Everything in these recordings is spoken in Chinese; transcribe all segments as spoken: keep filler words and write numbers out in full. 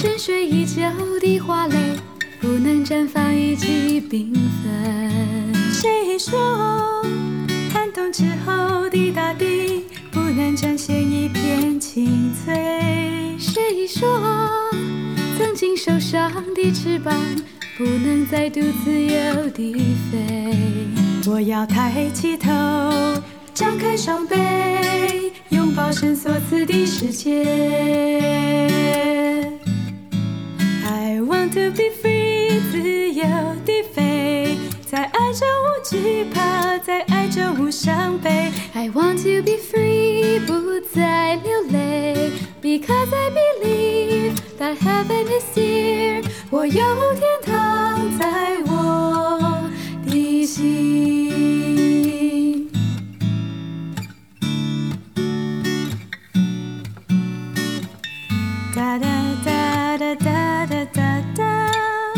沉睡已久的花蕾不能绽放一起缤纷。 谁说寒冬之后的大地不能展现一片青翠？ 谁说曾经受伤的翅膀不能再度自由地飞？ 我要抬起头，张开双臂，拥抱神所赐的世界。I want to be free， 自由地飞，在爱中无惧怕，在爱中无伤悲。 I want to be free， 不再流泪 Because I believe that heaven is here， 我有天堂在我的心。哒哒哒哒哒哒哒哒，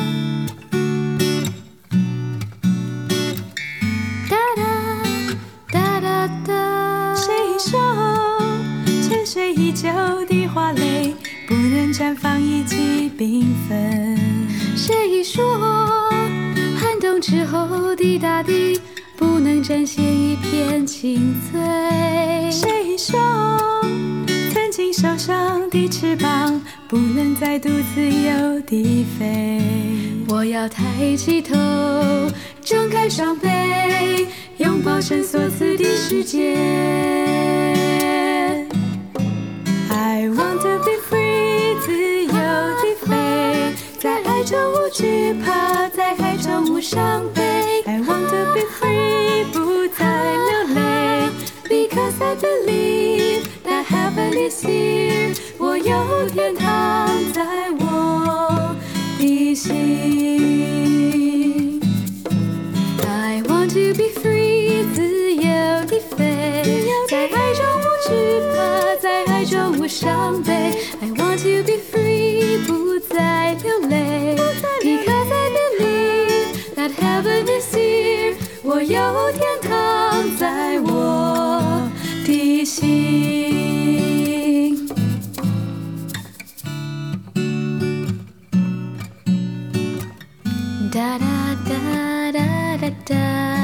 哒哒哒哒哒。 谁说沉睡已久的花蕾不能绽放一起缤纷？ 谁说寒冬之后的大地不能展现一片青翠？ 谁说曾经受伤的翅膀不能再度自由地飞？ 我要抬起头， 张开双臂，拥抱神所赐的世界。I want to be free， 自由地飞，在爱中无惧怕，在爱中无伤悲。I want to be free， 不再流泪 Because I believe that heaven is here， 我有天堂在我的心。 I want to be free， 自由地飞，在爱中无惧怕，在爱中无伤悲。I want to be free， 不再流泪 Because I believe that heaven is here， 我有天堂在我的心。 哒哒哒哒哒哒。